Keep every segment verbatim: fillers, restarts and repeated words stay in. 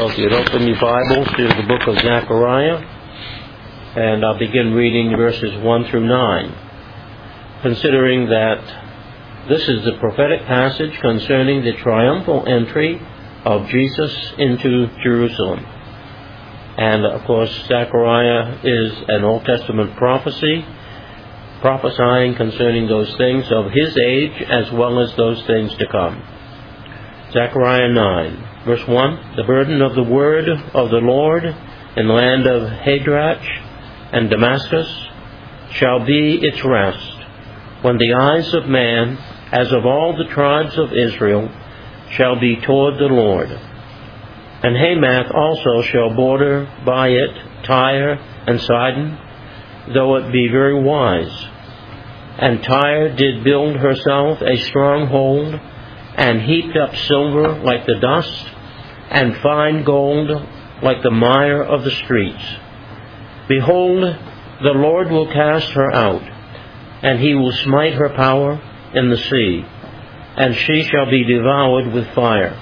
Well, if you'd open your Bibles to the book of Zechariah, and I'll begin reading verses one through nine, considering that this is the prophetic passage concerning the triumphal entry of Jesus into Jerusalem. And, of course, Zechariah is an Old Testament prophecy, prophesying concerning those things of his age as well as those things to come. Zechariah nine, verse one, the burden of the word of the Lord in the land of Hadrach and Damascus shall be its rest, when the eyes of man, as of all the tribes of Israel, shall be toward the Lord. And Hamath also shall border by it Tyre and Sidon, though it be very wise. And Tyre did build herself a stronghold, and heaped up silver like the dust, and fine gold like the mire of the streets. Behold, the Lord will cast her out, and he will smite her power in the sea, and she shall be devoured with fire.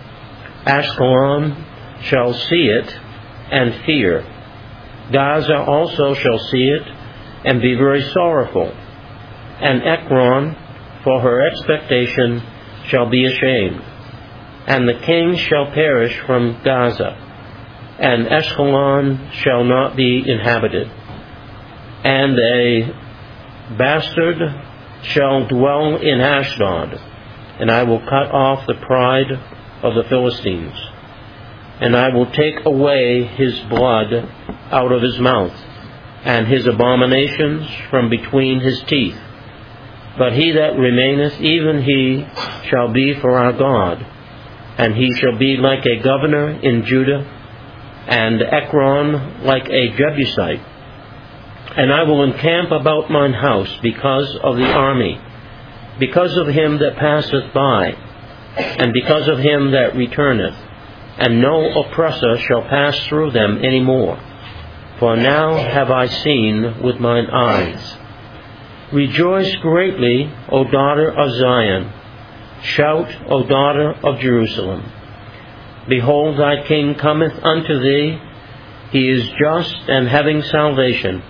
Ashkelon shall see it and fear. Gaza also shall see it and be very sorrowful. And Ekron, for her expectation, shall be ashamed. And the king shall perish from Gaza, and Ashkelon shall not be inhabited. And a bastard shall dwell in Ashdod, and I will cut off the pride of the Philistines, and I will take away his blood out of his mouth, and his abominations from between his teeth. But he that remaineth, even he shall be for our God, and he shall be like a governor in Judah, and Ekron like a Jebusite. And I will encamp about mine house because of the army, because of him that passeth by, and because of him that returneth, and no oppressor shall pass through them any more. For now have I seen with mine eyes. Rejoice greatly, O daughter of Zion. Shout, O daughter of Jerusalem. Behold, thy king cometh unto thee. He is just and having salvation,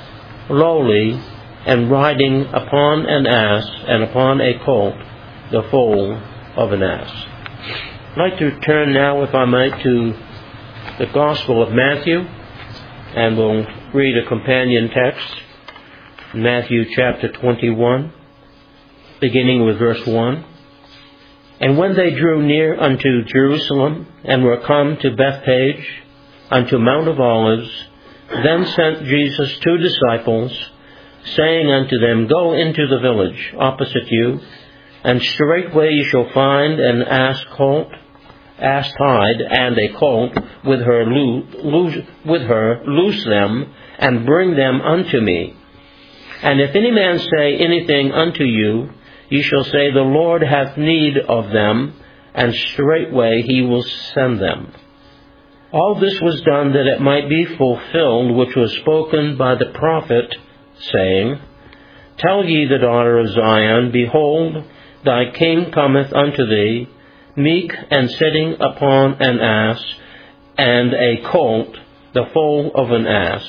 lowly, and riding upon an ass, and upon a colt, the foal of an ass. I'd like to turn now, if I might, to the Gospel of Matthew, and we'll read a companion text, Matthew chapter twenty-one, beginning with verse one. And when they drew near unto Jerusalem, and were come to Bethphage, unto Mount of Olives, then sent Jesus two disciples, saying unto them, Go into the village opposite you, and straightway ye shall find an ass colt, ass tied, and a colt with her, loo- loose, with her, loose them, and bring them unto me. And if any man say anything unto you, ye shall say, The Lord hath need of them, and straightway he will send them. All this was done that it might be fulfilled which was spoken by the prophet, saying, Tell ye the daughter of Zion, Behold, thy king cometh unto thee, meek and sitting upon an ass, and a colt, the foal of an ass.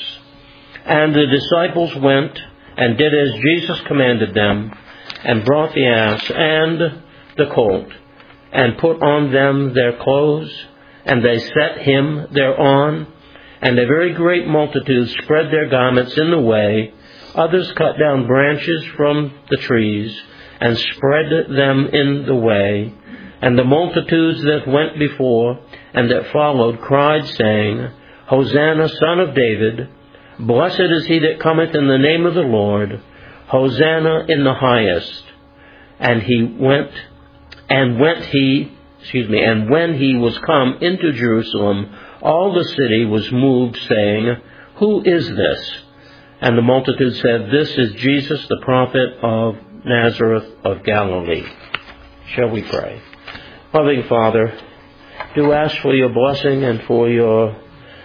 And the disciples went and did as Jesus commanded them, and brought the ass and the colt, and put on them their clothes, and they set him thereon. And a very great multitude spread their garments in the way. Others cut down branches from the trees, and spread them in the way. And the multitudes that went before and that followed cried, saying, Hosanna, Son of David, blessed is he that cometh in the name of the Lord, Hosanna in the highest. And he went, and went he, excuse me, and when he was come into Jerusalem, all the city was moved, saying, Who is this? And the multitude said, This is Jesus, the prophet of Nazareth of Galilee. Shall we pray? Loving Father, do ask for your blessing and for your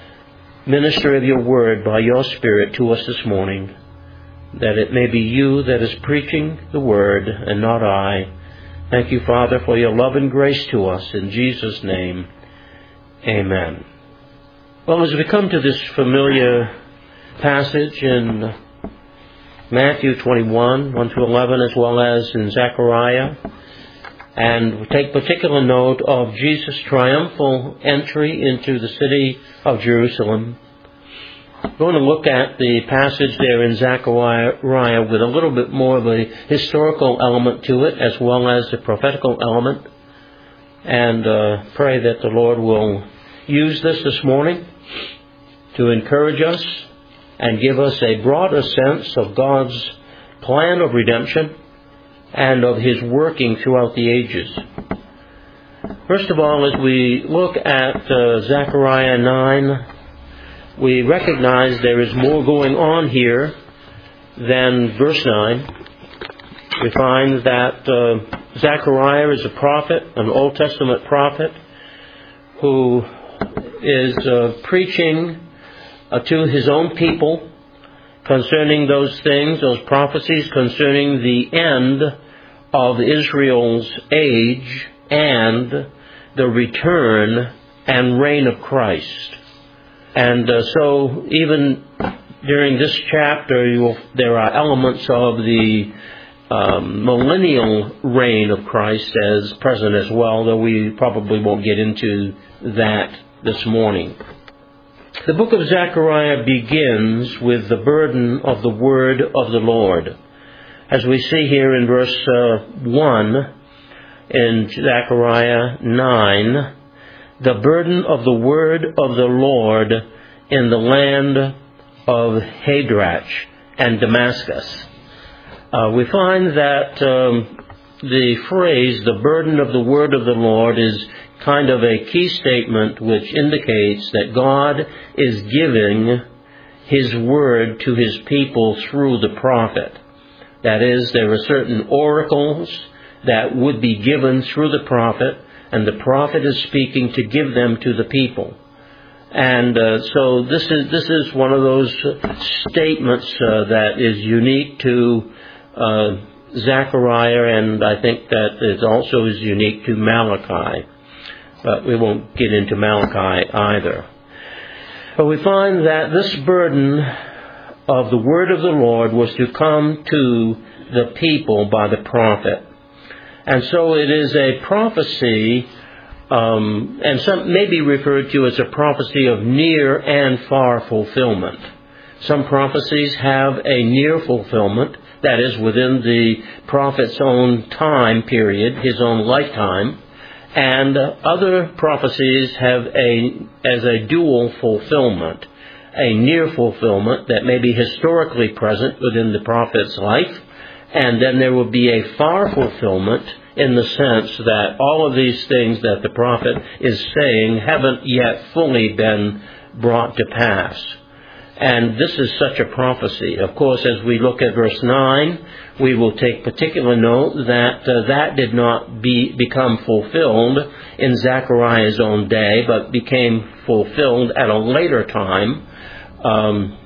ministry of your word by your Spirit to us this morning, that it may be you that is preaching the word and not I. Thank you, Father, for your love and grace to us. In Jesus' name, Amen. Well, as we come to this familiar passage in Matthew twenty-one, one through eleven, as well as in Zechariah, and we take particular note of Jesus' triumphal entry into the city of Jerusalem, we're going to look at the passage there in Zechariah with a little bit more of a historical element to it, as well as the prophetical element, and uh, pray that the Lord will use this this morning to encourage us and give us a broader sense of God's plan of redemption and of His working throughout the ages. First of all, as we look at uh, Zechariah nine, we recognize there is more going on here than verse nine. We find that uh, Zechariah is a prophet, an Old Testament prophet, who is uh, preaching uh, to his own people concerning those things, those prophecies concerning the end of Israel's age and the return and reign of Christ. And uh, so even during this chapter, you will, there are elements of the um, millennial reign of Christ as present as well, though we probably won't get into that this morning. The book of Zechariah begins with the burden of the word of the Lord. As we see here in verse uh, one in Zechariah nine, the burden of the word of the Lord in the land of Hadrach and Damascus. Uh, we find that um, the phrase, the burden of the word of the Lord, is kind of a key statement which indicates that God is giving His word to His people through the prophet. That is, there are certain oracles that would be given through the prophet, and the prophet is speaking to give them to the people. And uh, so this is this is one of those statements uh, that is unique to uh, Zechariah, and I think that it also is unique to Malachi. But we won't get into Malachi either. But we find that this burden of the word of the Lord was to come to the people by the prophet. And so it is a prophecy, um, and some may be referred to as a prophecy of near and far fulfillment. Some prophecies have a near fulfillment, that is, within the prophet's own time period, his own lifetime, and uh, other prophecies have a as a dual fulfillment, a near fulfillment that may be historically present within the prophet's life, and then there will be a far fulfillment in the sense that all of these things that the prophet is saying haven't yet fully been brought to pass. And this is such a prophecy. Of course, as we look at verse nine, we will take particular note that uh, that did not be, become fulfilled in Zechariah's own day, but became fulfilled at a later time. Um,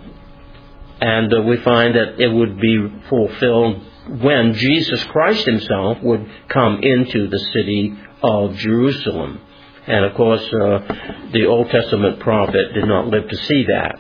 and uh, we find that it would be fulfilled when Jesus Christ Himself would come into the city of Jerusalem. And of course, uh, the Old Testament prophet did not live to see that.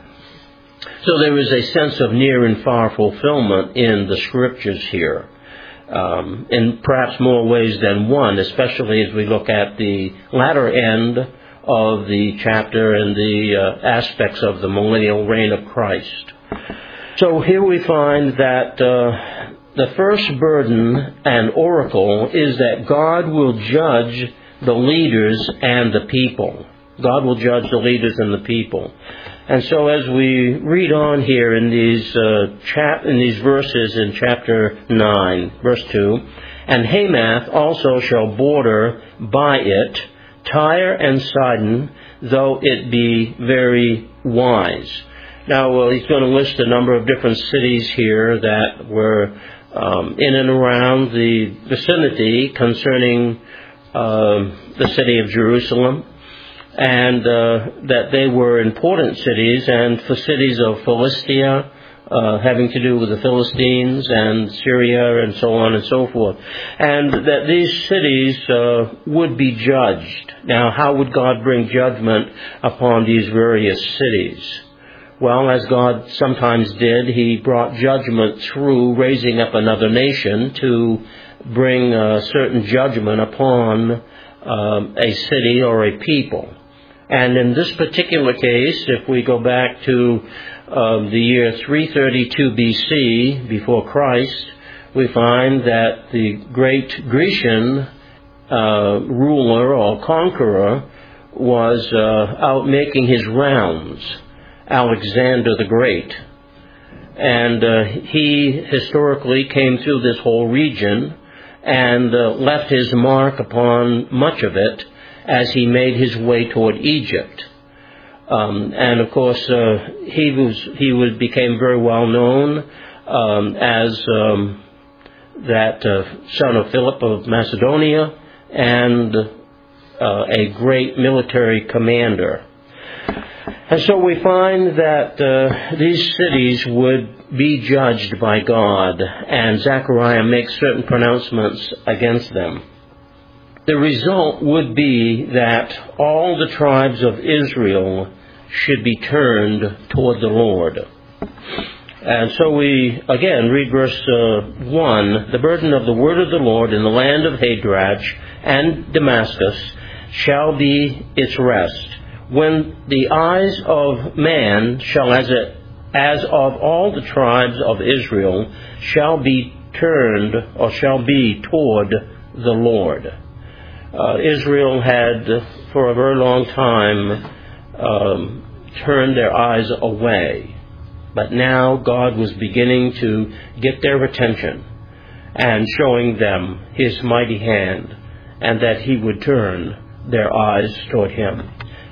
So there is a sense of near and far fulfillment in the Scriptures here, um, in perhaps more ways than one, especially as we look at the latter end of the chapter and the uh, aspects of the millennial reign of Christ. So here we find that uh, the first burden and oracle is that God will judge the leaders and the people. God will judge the leaders and the people. And so as we read on here in these uh, chap- in these verses in chapter nine, verse two, and Hamath also shall border by it, Tyre and Sidon, though it be very wise. Now, well, he's going to list a number of different cities here that were um, in and around the vicinity concerning uh, the city of Jerusalem, and uh, that they were important cities, and for cities of Philistia, uh, having to do with the Philistines and Syria and so on and so forth. And that these cities uh, would be judged. Now, how would God bring judgment upon these various cities? Well, as God sometimes did, He brought judgment through raising up another nation to bring a certain judgment upon um, a city or a people. And in this particular case, if we go back to uh, the year three thirty-two B C, before Christ, we find that the great Grecian uh, ruler or conqueror was uh, out making his rounds, Alexander the Great. And uh, he historically came through this whole region and uh, left his mark upon much of it as he made his way toward Egypt. Um, and of course, uh, he was he was, became very well known um, as um, that uh, son of Philip of Macedonia and uh, a great military commander. And so we find that uh, these cities would be judged by God, and Zechariah makes certain pronouncements against them. The result would be that all the tribes of Israel should be turned toward the Lord. And so we, again, read verse uh, one. The burden of the word of the Lord in the land of Hadrach and Damascus shall be its rest, when the eyes of man shall, as, it, as of all the tribes of Israel, shall be turned or shall be toward the Lord. Uh, Israel had, for a very long time, um, turned their eyes away. But now God was beginning to get their attention and showing them His mighty hand, and that He would turn their eyes toward Him.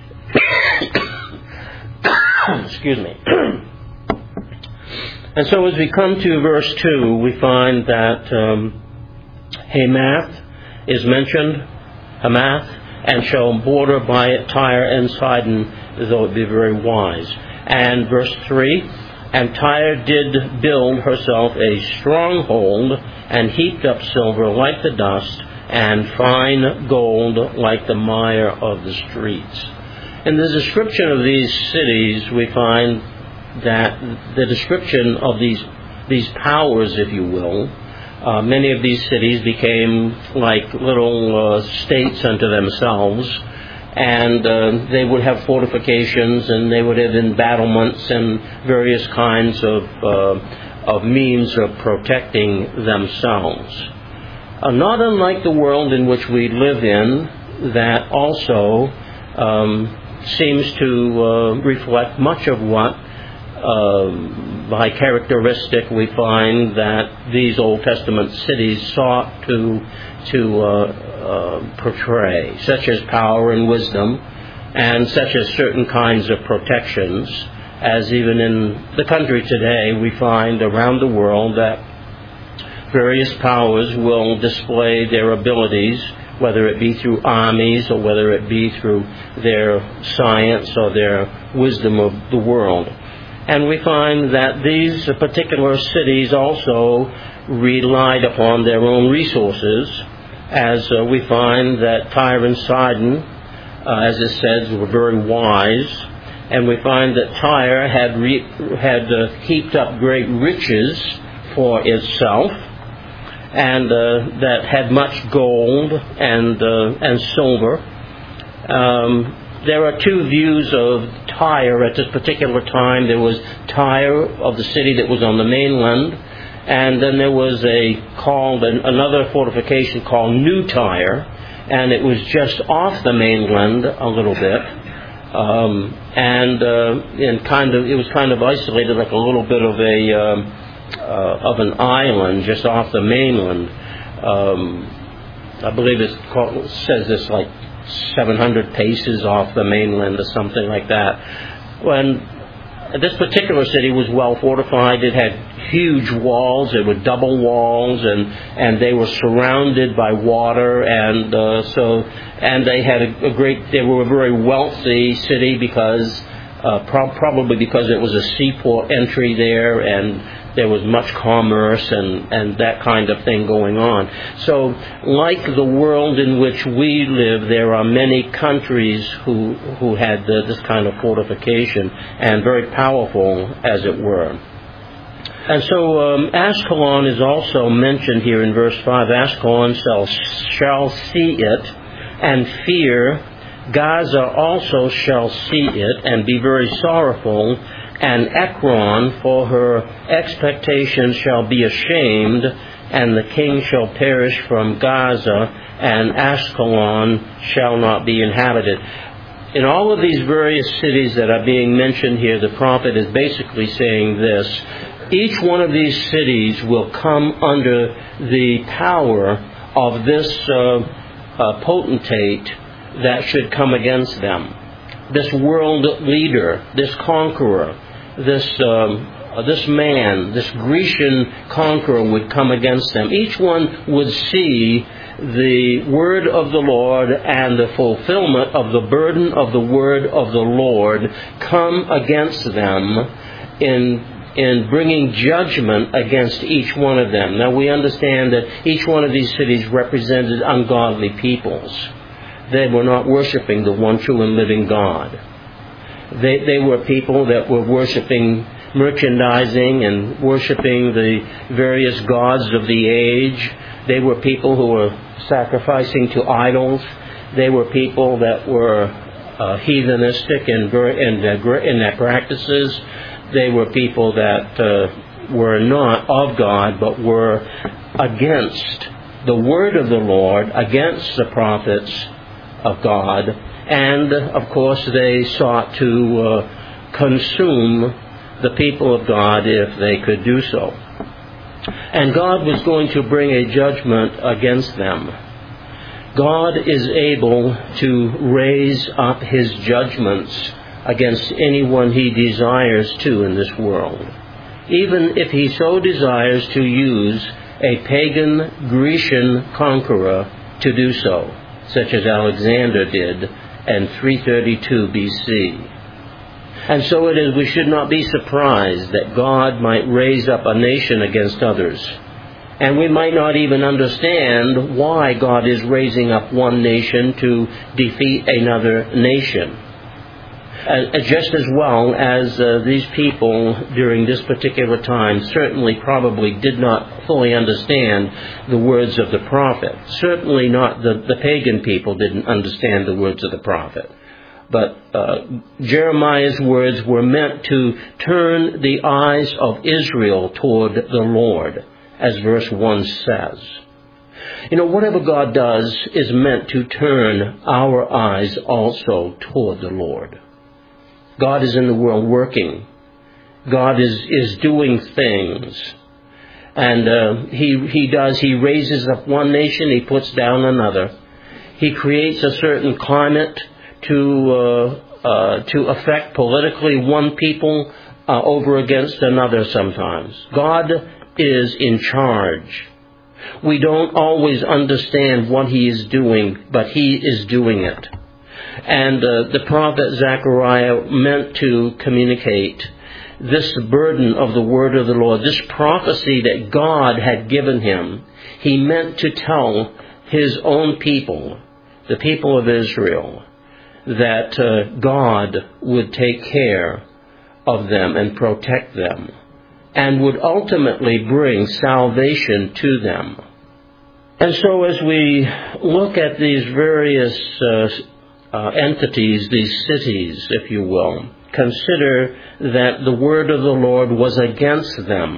Excuse me. And so as we come to verse two, we find that um, Hamath is mentioned, Hamath, and shall border by it Tyre and Sidon, though it be very wise. And verse three, and Tyre did build herself a stronghold, and heaped up silver like the dust, and fine gold like the mire of the streets. In the description of these cities, we find that the description of these these powers, if you will, uh, many of these cities became like little uh, states unto themselves, and uh, they would have fortifications, and they would have embattlements and various kinds of uh, of means of protecting themselves. Uh, not unlike the world in which we live in, that also um, seems to uh, reflect much of what, uh, by characteristic, we find that these Old Testament cities sought to to uh, uh, portray, such as power and wisdom, and such as certain kinds of protections, as even in the country today we find around the world that various powers will display their abilities, whether it be through armies or whether it be through their science or their wisdom of the world. And we find that these particular cities also relied upon their own resources, as uh, we find that Tyre and Sidon, uh, as it says, were very wise. And we find that Tyre had, re- had uh, heaped up great riches for itself, and uh, that had much gold and uh, and silver. Um, there are two views of Tyre at this particular time. There was Tyre of the city that was on the mainland, and then there was a called an, another fortification called New Tyre, and it was just off the mainland a little bit, um, and uh, and kind of it was kind of isolated, like a little bit of a um, Uh, of an island just off the mainland. Um, I believe it says it's like seven hundred paces off the mainland or something like that. When this particular city was well fortified, it had huge walls. They were double walls, and, and they were surrounded by water, and uh, so and they had a, a great. They were a very wealthy city because uh, pro- probably because it was a seaport entry there, and there was much commerce and, and that kind of thing going on. So, like the world in which we live, there are many countries who who had uh, this kind of fortification, and very powerful, as it were. And so um, Ascalon is also mentioned here in verse five. Ascalon shall, shall see it and fear. Gaza also shall see it and be very sorrowful. And Ekron for her expectation shall be ashamed. And the king shall perish from Gaza. And Ascalon shall not be inhabited. In all of these various cities that are being mentioned here, the prophet is basically saying this. Each one of these cities will come under the power of this uh, uh, potentate that should come against them. This world leader, this conqueror, this um, this man, this Grecian conqueror would come against them. Each one would see the word of the Lord and the fulfillment of the burden of the word of the Lord come against them in in bringing judgment against each one of them. Now we understand that each one of these cities represented ungodly peoples. They were not worshiping the one true and living God. They, they were people that were worshiping merchandising and worshiping the various gods of the age. They were people who were sacrificing to idols. They were people that were uh, heathenistic in, in, their, in their practices. They were people that uh, were not of God, but were against the word of the Lord, against the prophets of God. And, of course, they sought to uh, consume the people of God if they could do so. And God was going to bring a judgment against them. God is able to raise up His judgments against anyone He desires to in this world. Even if He so desires to use a pagan Grecian conqueror to do so, such as Alexander did in three thirty-two B C. And so it is, we should not be surprised that God might raise up a nation against others. And we might not even understand why God is raising up one nation to defeat another nation. Uh, just as well as uh, these people during this particular time certainly probably did not fully understand the words of the prophet. Certainly not the, the pagan people didn't understand the words of the prophet. But uh, Jeremiah's words were meant to turn the eyes of Israel toward the Lord, as verse one says. You know, whatever God does is meant to turn our eyes also toward the Lord. God is in the world working. God is, is doing things. And uh, he, he does, He raises up one nation, He puts down another. He creates a certain climate to, uh, uh, to affect politically one people uh, over against another sometimes. God is in charge. We don't always understand what He is doing, but He is doing it. And uh, the prophet Zechariah meant to communicate this burden of the word of the Lord, this prophecy that God had given him. He meant to tell his own people, the people of Israel, that uh, God would take care of them and protect them, and would ultimately bring salvation to them. And so as we look at these various uh, Uh, entities, these cities, if you will, consider that the word of the Lord was against them.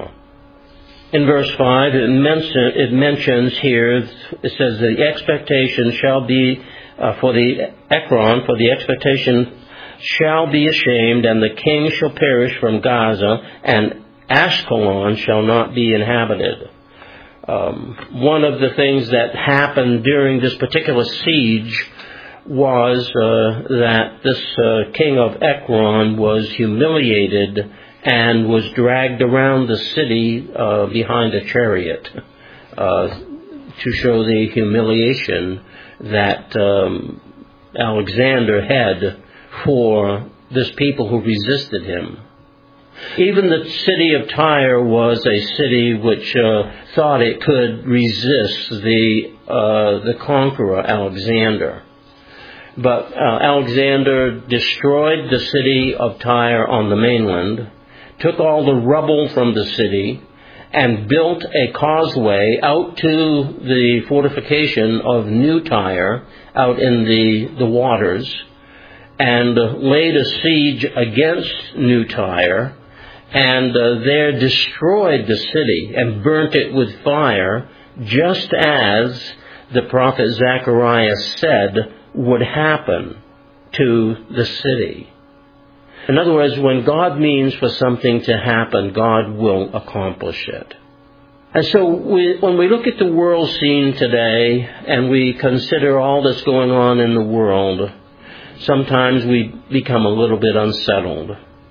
In verse five, it, mention, it mentions here, it says, the expectation shall be uh, for the Ekron, for the expectation shall be ashamed, and the king shall perish from Gaza, and Ashkelon shall not be inhabited. Um, one of the things that happened during this particular siege was uh, that this uh, king of Ekron was humiliated and was dragged around the city uh, behind a chariot uh, to show the humiliation that um, Alexander had for this people who resisted him. Even the city of Tyre was a city which uh, thought it could resist the uh, the conqueror Alexander. But uh, Alexander destroyed the city of Tyre on the mainland, took all the rubble from the city, and built a causeway out to the fortification of New Tyre out in the, the waters, and uh, laid a siege against New Tyre, and uh, there destroyed the city and burnt it with fire, just as the prophet Zechariah said would happen to the city. In other words, when God means for something to happen, God will accomplish it. And so we, when we look at the world scene today and we consider all that's going on in the world, sometimes we become a little bit unsettled.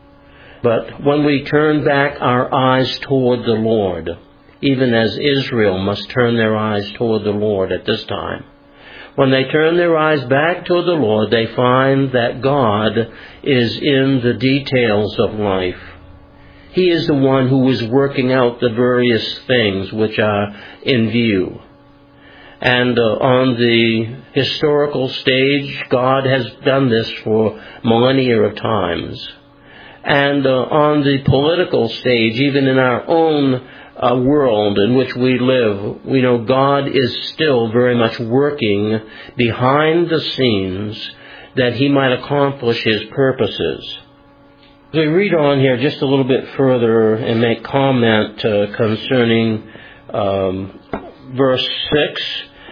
But when we turn back our eyes toward the Lord, even as Israel must turn their eyes toward the Lord at this time, when they turn their eyes back toward the Lord, they find that God is in the details of life. He is the one who is working out the various things which are in view. And uh, on the historical stage, God has done this for millennia of times. And uh, on the political stage, even in our own uh, world in which we live, we know God is still very much working behind the scenes that He might accomplish His purposes. As we read on here just a little bit further and make comment uh, concerning um, verse six,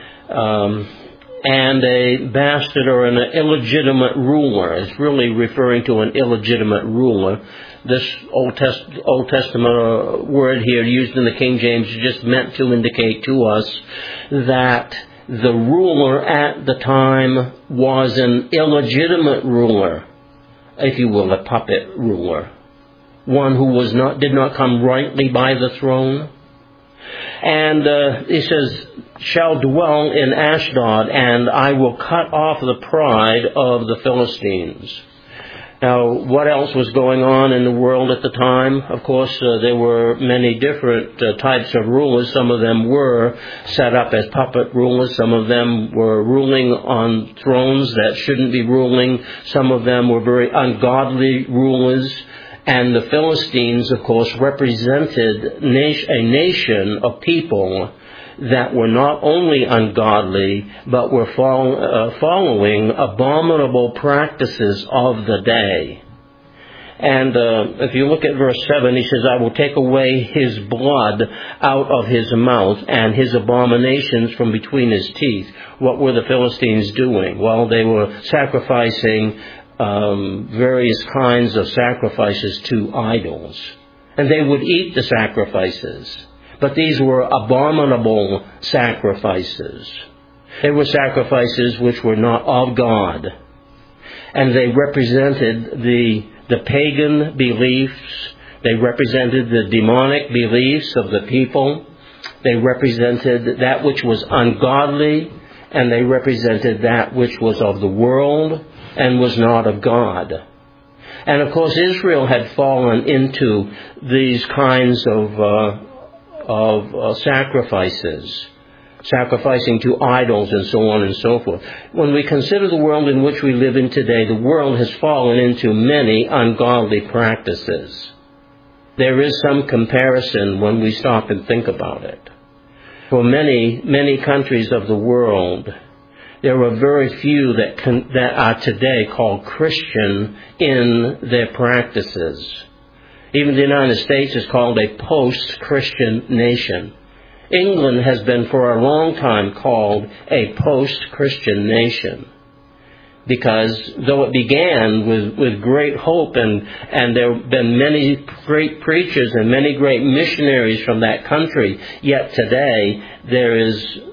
um, and a bastard or an illegitimate ruler. It's really referring to an illegitimate ruler. This Old, Test, Old Testament word here used in the King James is just meant to indicate to us that the ruler at the time was an illegitimate ruler, if you will, a puppet ruler, one who was not did not come rightly by the throne. And uh, he says, shall dwell in Ashdod, and I will cut off the pride of the Philistines. Now, what else was going on in the world at the time? Of course, uh, there were many different uh, types of rulers. Some of them were set up as puppet rulers. Some of them were ruling on thrones that shouldn't be ruling. Some of them were very ungodly rulers. And the Philistines, of course, represented a nation of people that were not only ungodly, but were following abominable practices of the day. And uh, if you look at verse seven, he says, I will take away his blood out of his mouth and his abominations from between his teeth. What were the Philistines doing? Well, they were sacrificing Um, various kinds of sacrifices to idols. And they would eat the sacrifices. But these were abominable sacrifices. They were sacrifices which were not of God. And they represented the, the pagan beliefs. They represented the demonic beliefs of the people. They represented that which was ungodly. And they represented that which was of the world and was not of God. And of course, Israel had fallen into these kinds of, uh, of uh, sacrifices, sacrificing to idols and so on and so forth. When we consider the world in which we live in today, the world has fallen into many ungodly practices. There is some comparison when we stop and think about it. For many, many countries of the world, there are very few that can, that are today called Christian in their practices. Even the United States is called a post-Christian nation. England has been for a long time called a post-Christian nation. Because though it began with, with great hope and, and there have been many great preachers and many great missionaries from that country, yet today there is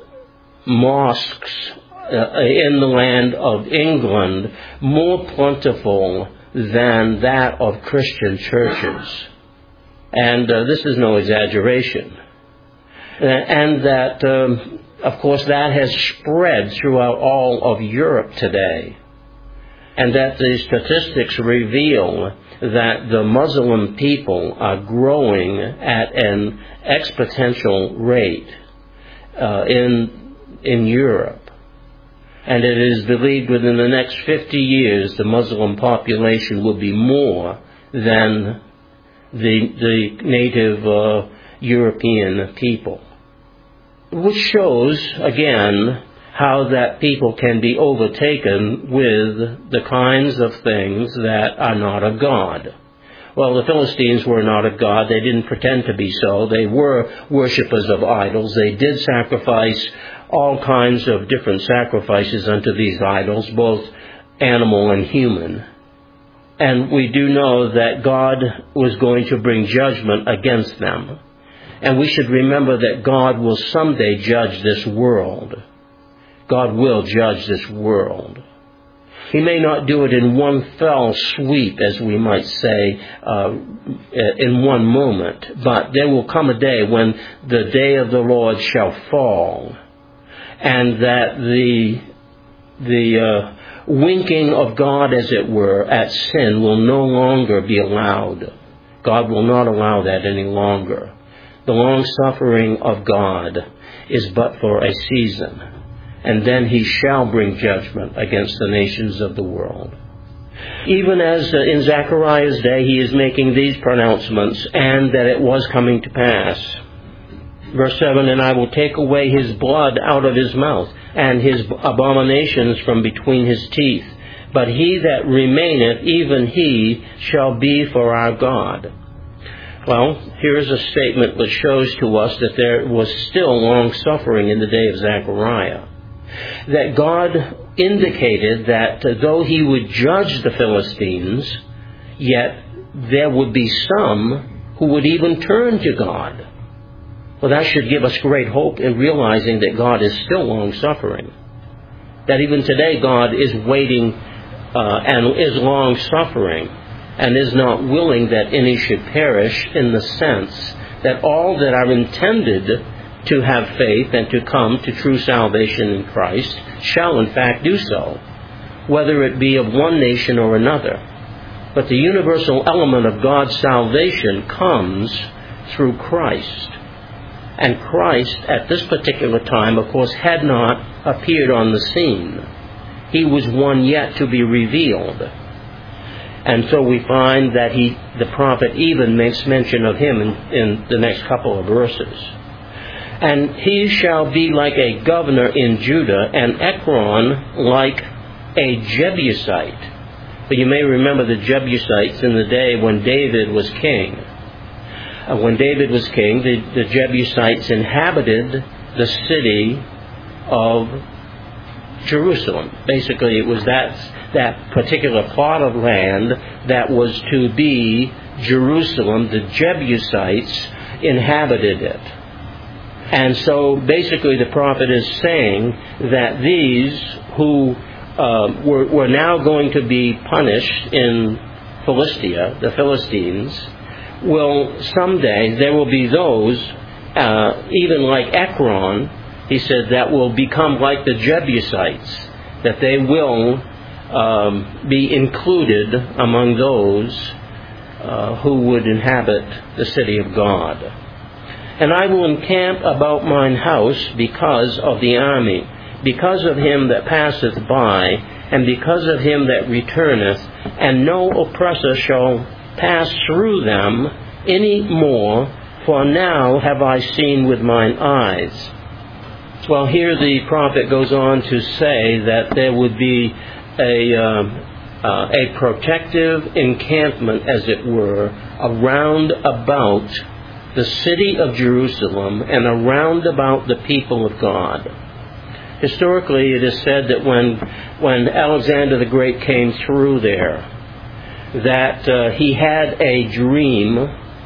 mosques Uh, in the land of England more plentiful than that of Christian churches. And uh, this is no exaggeration. Uh, and that, um, of course, that has spread throughout all of Europe today. and that the statistics reveal that the Muslim people are growing at an exponential rate uh, in in Europe. And it is believed within the next fifty years the Muslim population will be more than the, the native uh, European people. Which shows, again, how that people can be overtaken with the kinds of things that are not of God. Well, the Philistines were not of God. They didn't pretend to be so. They were worshippers of idols. They did sacrifice all kinds of different sacrifices unto these idols, both animal and human. And we do know that God was going to bring judgment against them. And we should remember that God will someday judge this world. God will judge this world. He may not do it in one fell sweep, as we might say, uh, in one moment, but there will come a day when the day of the Lord shall fall, and that the the uh, winking of God, as it were, at sin will no longer be allowed. God will not allow that any longer. The long-suffering of God is but for a season, and then he shall bring judgment against the nations of the world. Even as uh, in Zechariah's day he is making these pronouncements, and that it was coming to pass. Verse seven, and I will take away his blood out of his mouth, and his abominations from between his teeth. But he that remaineth, even he shall be for our God. Well, here is a statement which shows to us that there was still long suffering in the day of Zechariah. That God indicated that though he would judge the Philistines, yet there would be some who would even turn to God. Well, that should give us great hope in realizing that God is still long-suffering. That even today God is waiting uh, and is long-suffering and is not willing that any should perish, in the sense that all that are intended to have faith and to come to true salvation in Christ shall in fact do so, whether it be of one nation or another. But the universal element of God's salvation comes through Christ. And Christ, at this particular time, of course, had not appeared on the scene. He was one yet to be revealed. And so we find that he, the prophet even makes mention of him in, in the next couple of verses. And he shall be like a governor in Judah, and Ekron like a Jebusite. But you may remember the Jebusites in the day when David was king. Uh, when David was king, the, the Jebusites inhabited the city of Jerusalem. Basically, it was that that particular plot of land that was to be Jerusalem. The Jebusites inhabited it. And so basically the prophet is saying that these who uh, were, were now going to be punished in Philistia, the Philistines, will someday, there will be those, uh, even like Ekron, he said, that will become like the Jebusites, that they will um, be included among those uh, who would inhabit the city of God. And I will encamp about mine house because of the army, because of him that passeth by, and because of him that returneth, and no oppressor shall pass through them any more, for now have I seen with mine eyes. Well, here the prophet goes on to say that there would be a, um, uh, a protective encampment, as it were, around about the city of Jerusalem and around about the people of God. Historically, it is said that when when Alexander the Great came through there, that uh, he had a dream,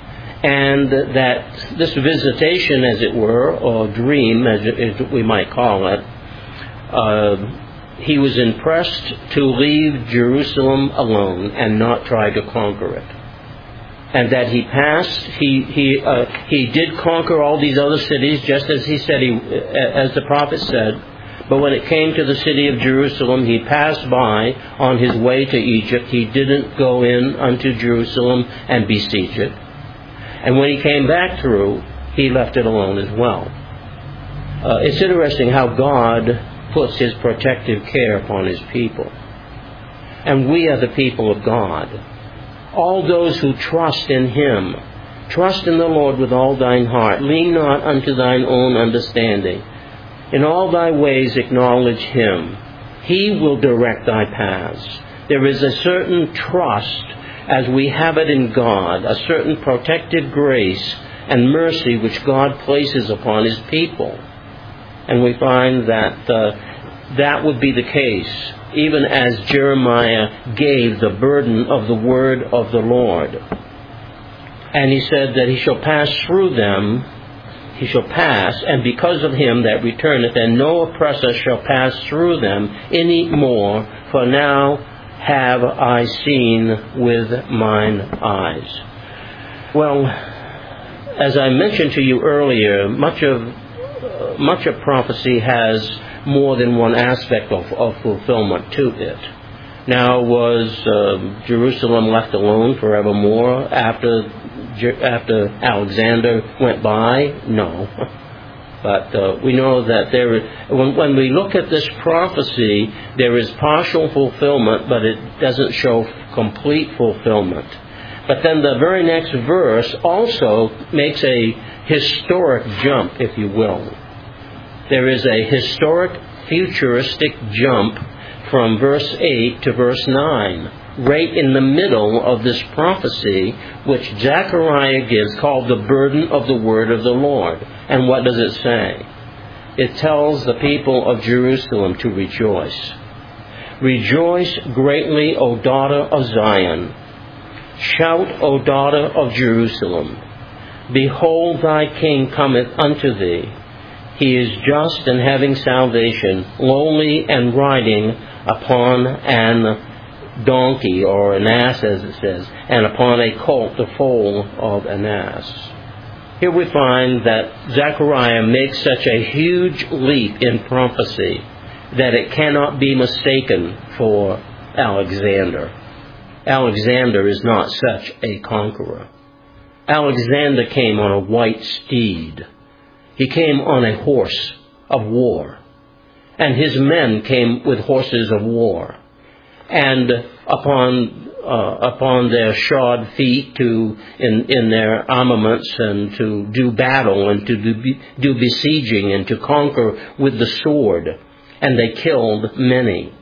and that this visitation, as it were, or dream, as, it, as we might call it, uh, he was impressed to leave Jerusalem alone and not try to conquer it. And that he passed, he he uh, he did conquer all these other cities, just as he said, he, as the prophet said, But when it came to the city of Jerusalem, he passed by on his way to Egypt. He didn't go in unto Jerusalem and besiege it. And when he came back through, he left it alone as well. Uh, it's interesting how God puts his protective care upon his people. And we are the people of God. All those who trust in him, trust in the Lord with all thine heart. Lean not unto thine own understanding. In all thy ways acknowledge him. He will direct thy paths. There is a certain trust as we have it in God, a certain protective grace and mercy which God places upon his people. And we find that uh, that would be the case, even as Jeremiah gave the burden of the word of the Lord. And he said that he shall pass through them, he shall pass, and because of him that returneth, and no oppressor shall pass through them any more, for now have I seen with mine eyes. Well, as I mentioned to you earlier, much of uh, much of prophecy has more than one aspect of, of fulfillment to it. Now, was uh, Jerusalem left alone forevermore after after Alexander went by? No. But uh, we know that there, when, when we look at this prophecy, there is partial fulfillment, but it doesn't show complete fulfillment. But then the very next verse also makes a historic jump, if you will. There is a historic futuristic jump from verse eight to verse nine, right in the middle of this prophecy, which Zechariah gives, called the burden of the word of the Lord. And what does it say? It tells the people of Jerusalem to rejoice. Rejoice greatly, O daughter of Zion. Shout, O daughter of Jerusalem. Behold, thy king cometh unto thee. He is just and having salvation, lowly and riding upon an donkey, or an ass as it says, and upon a colt, the foal of an ass. Here we find that Zechariah makes such a huge leap in prophecy that it cannot be mistaken for Alexander. Alexander is not such a conqueror. Alexander came on a white steed. He came on a horse of war. And his men came with horses of war. And upon uh, upon their shod feet to in, in their armaments, and to do battle and to do, do besieging and to conquer with the sword. And they killed many.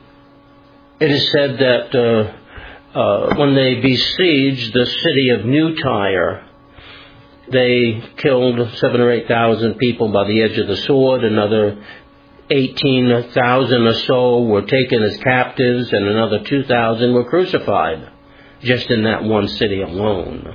It is said that uh, uh, when they besieged the city of New Tyre, they killed seven or eight thousand people by the edge of the sword. Another eighteen thousand or so were taken as captives, and another two thousand were crucified, just in that one city alone.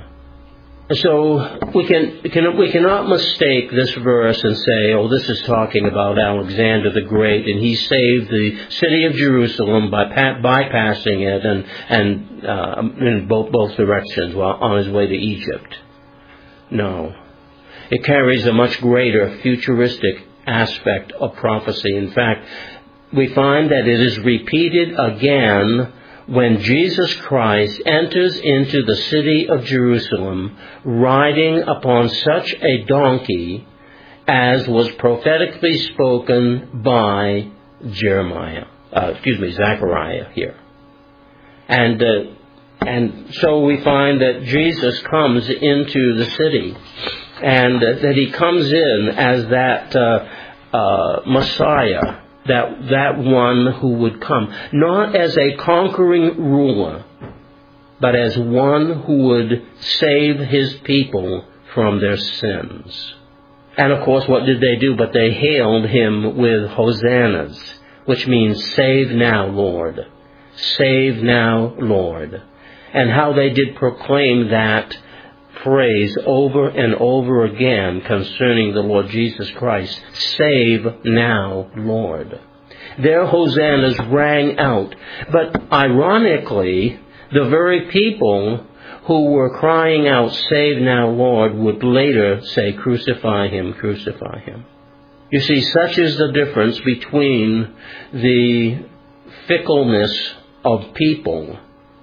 So we can, can we cannot mistake this verse and say, oh, this is talking about Alexander the Great, and he saved the city of Jerusalem by pa- bypassing it and and uh, in both both directions while on his way to Egypt. No. It carries a much greater futuristic aspect of prophecy. In fact, we find that it is repeated again when Jesus Christ enters into the city of Jerusalem riding upon such a donkey as was prophetically spoken by Jeremiah, uh, excuse me, Zechariah here. And uh, And so we find that Jesus comes into the city, and that he comes in as that uh, uh, Messiah, that that one who would come, not as a conquering ruler, but as one who would save his people from their sins. And of course, what did they do? But they hailed him with hosannas, which means, save now, Lord. Save now, Lord. And how they did proclaim that phrase over and over again concerning the Lord Jesus Christ. Save now, Lord. Their hosannas rang out. But ironically, the very people who were crying out, save now, Lord, would later say, crucify him, crucify him. You see, such is the difference between the fickleness of people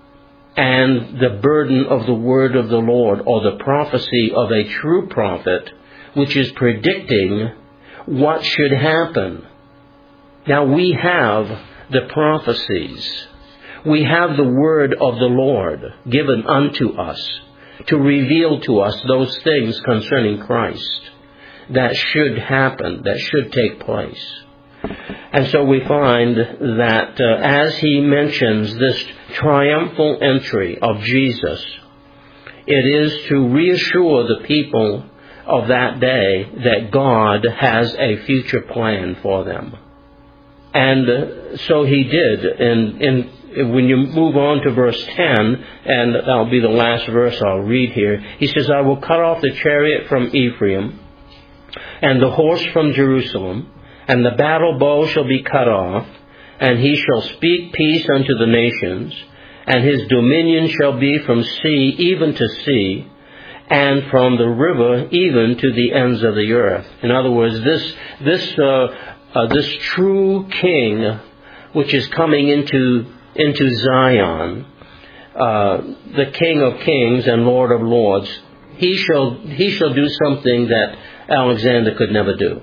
and the burden of the word of the Lord, or the prophecy of a true prophet, which is predicting what should happen. Now, we have the prophecies. We have the word of the Lord given unto us to reveal to us those things concerning Christ that should happen, that should take place. And so we find that uh, as he mentions this triumphal entry of Jesus, it is to reassure the people of that day that God has a future plan for them. And uh, so he did. And, and when you move on to verse ten, and that'll be the last verse I'll read here, he says, I will cut off the chariot from Ephraim, and the horse from Jerusalem, and the battle bow shall be cut off, and he shall speak peace unto the nations, and his dominion shall be from sea even to sea, and from the river even to the ends of the earth. In other words, this this uh, uh, this true king, which is coming into into Zion, uh, the King of Kings and Lord of Lords, he shall he shall do something that Alexander could never do.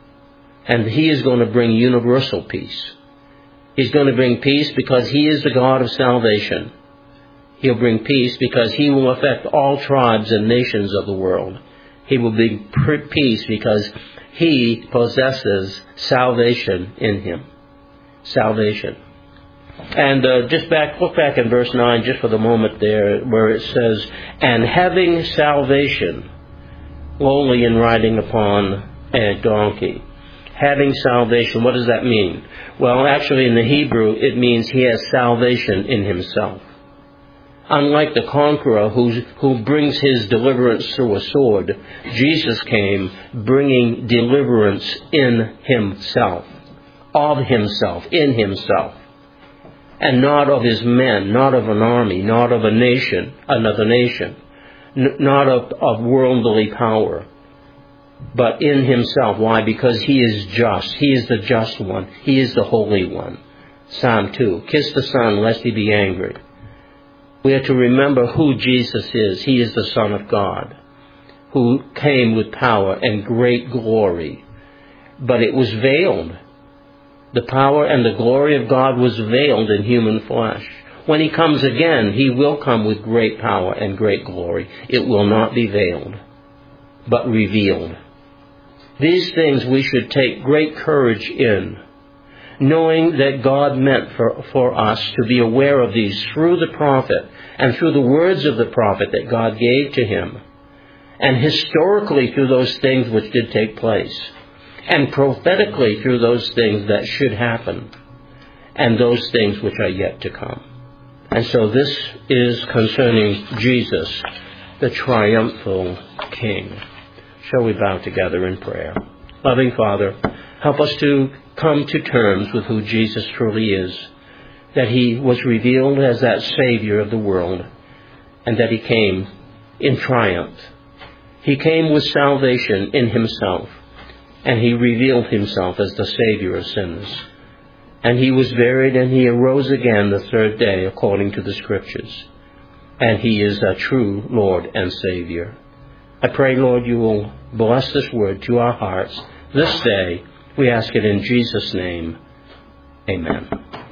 And he is going to bring universal peace. He's going to bring peace because he is the God of salvation. He'll bring peace because he will affect all tribes and nations of the world. He will bring peace because he possesses salvation in him. Salvation. And uh, just back, look back in verse nine just for the moment there, where it says, and having salvation, lowly and riding upon a donkey. Having salvation, what does that mean? Well, actually in the Hebrew, it means he has salvation in himself. Unlike the conqueror who's, who brings his deliverance through a sword, Jesus came bringing deliverance in himself, of himself, in himself, and not of his men, not of an army, not of a nation, another nation, n- not of, of worldly power, but in himself. Why? Because he is just. He is the just one. He is the holy one. Psalm two, kiss the Son lest he be angry. We are to remember who Jesus is. He is the Son of God, who came with power and great glory. But it was veiled. The power and the glory of God was veiled in human flesh. When he comes again, he will come with great power and great glory. It will not be veiled, but revealed. These things we should take great courage in, knowing that God meant for, for us to be aware of these through the prophet and through the words of the prophet that God gave to him, and historically through those things which did take place, and prophetically through those things that should happen, and those things which are yet to come. And so this is concerning Jesus, the triumphal King. Shall we bow together in prayer? Loving Father, help us to come to terms with who Jesus truly is, that he was revealed as that Savior of the world, and that he came in triumph. He came with salvation in himself, and he revealed himself as the Savior of sinners. And he was buried, and he arose again the third day according to the Scriptures. And he is a true Lord and Savior. I pray, Lord, you will bless this word to our hearts this day. We ask it in Jesus' name. Amen.